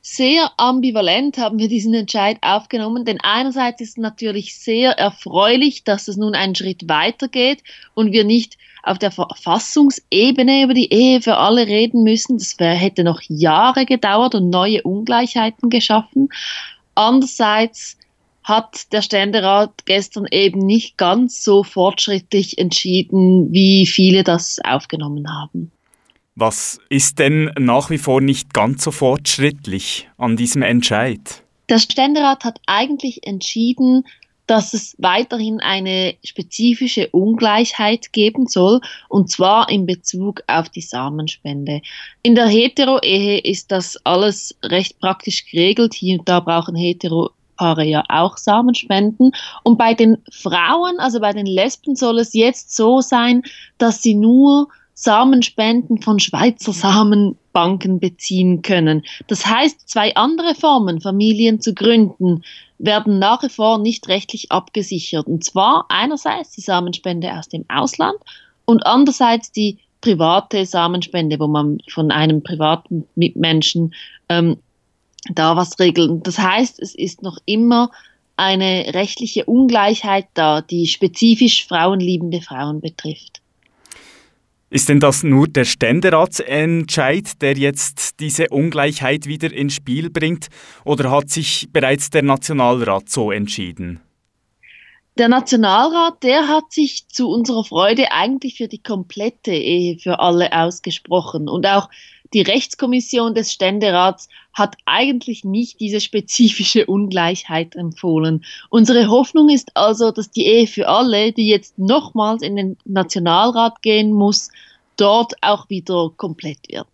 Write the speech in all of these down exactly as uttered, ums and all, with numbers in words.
Sehr ambivalent haben wir diesen Entscheid aufgenommen, denn einerseits ist es natürlich sehr erfreulich, dass es nun einen Schritt weitergeht und wir nicht auf der Verfassungsebene über die Ehe für alle reden müssen. Das wär, hätte noch Jahre gedauert und neue Ungleichheiten geschaffen. Andererseits hat der Ständerat gestern eben nicht ganz so fortschrittlich entschieden, wie viele das aufgenommen haben. Was ist denn nach wie vor nicht ganz so fortschrittlich an diesem Entscheid? Der Ständerat hat eigentlich entschieden, dass es weiterhin eine spezifische Ungleichheit geben soll, und zwar in Bezug auf die Samenspende. In der Hetero-Ehe ist das alles recht praktisch geregelt. Hier und da brauchen Hetero-Paare ja auch Samenspenden. Und bei den Frauen, also bei den Lesben, soll es jetzt so sein, dass sie nur Samenspenden von Schweizer Samenbanken beziehen können. Das heißt, zwei andere Formen, Familien zu gründen, werden nach wie vor nicht rechtlich abgesichert. Und zwar einerseits die Samenspende aus dem Ausland und andererseits die private Samenspende, wo man von einem privaten Mitmenschen ähm, da was regelt. Das heißt, es ist noch immer eine rechtliche Ungleichheit da, die spezifisch frauenliebende Frauen betrifft. Ist denn das nur der Ständeratsentscheid, der jetzt diese Ungleichheit wieder ins Spiel bringt, oder hat sich bereits der Nationalrat so entschieden? Der Nationalrat, der hat sich zu unserer Freude eigentlich für die komplette Ehe für alle ausgesprochen. Und auch die Rechtskommission des Ständerats hat eigentlich nicht diese spezifische Ungleichheit empfohlen. Unsere Hoffnung ist also, dass die Ehe für alle, die jetzt nochmals in den Nationalrat gehen muss, dort auch wieder komplett wird.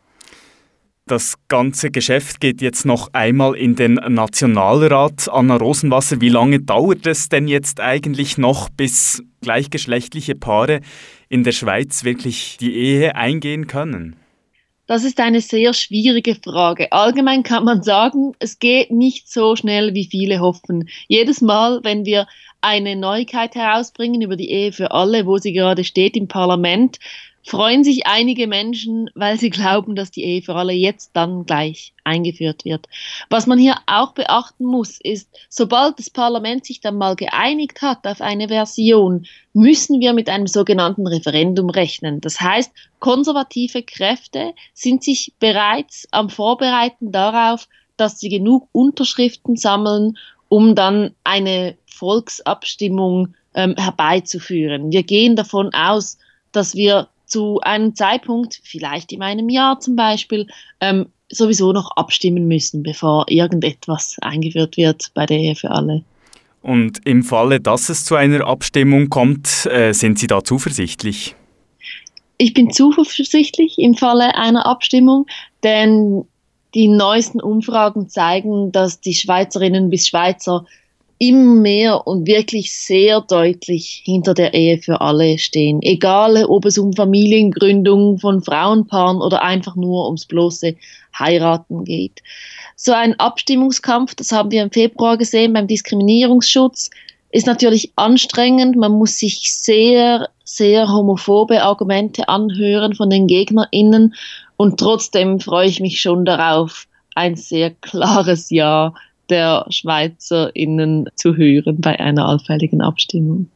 Das ganze Geschäft geht jetzt noch einmal in den Nationalrat. Anna Rosenwasser, wie lange dauert es denn jetzt eigentlich noch, bis gleichgeschlechtliche Paare in der Schweiz wirklich die Ehe eingehen können? Das ist eine sehr schwierige Frage. Allgemein kann man sagen, es geht nicht so schnell, wie viele hoffen. Jedes Mal, wenn wir eine Neuigkeit herausbringen über die Ehe für alle, wo sie gerade steht im Parlament, freuen sich einige Menschen, weil sie glauben, dass die Ehe für alle jetzt dann gleich eingeführt wird. Was man hier auch beachten muss, ist, sobald das Parlament sich dann mal geeinigt hat auf eine Version, müssen wir mit einem sogenannten Referendum rechnen. Das heißt, konservative Kräfte sind sich bereits am Vorbereiten darauf, dass sie genug Unterschriften sammeln, um dann eine Volksabstimmung ähm, herbeizuführen. Wir gehen davon aus, dass wir zu einem Zeitpunkt, vielleicht in einem Jahr zum Beispiel, ähm, sowieso noch abstimmen müssen, bevor irgendetwas eingeführt wird bei der Ehe für alle. Und im Falle, dass es zu einer Abstimmung kommt, äh, sind Sie da zuversichtlich? Ich bin zuversichtlich im Falle einer Abstimmung, denn die neuesten Umfragen zeigen, dass die Schweizerinnen bis Schweizer immer mehr und wirklich sehr deutlich hinter der Ehe für alle stehen. Egal, ob es um Familiengründung von Frauenpaaren oder einfach nur ums bloße Heiraten geht. So ein Abstimmungskampf, das haben wir im Februar gesehen beim Diskriminierungsschutz, ist natürlich anstrengend. Man muss sich sehr, sehr homophobe Argumente anhören von den GegnerInnen und trotzdem freue ich mich schon darauf, ein sehr klares Ja der SchweizerInnen zu hören bei einer allfälligen Abstimmung.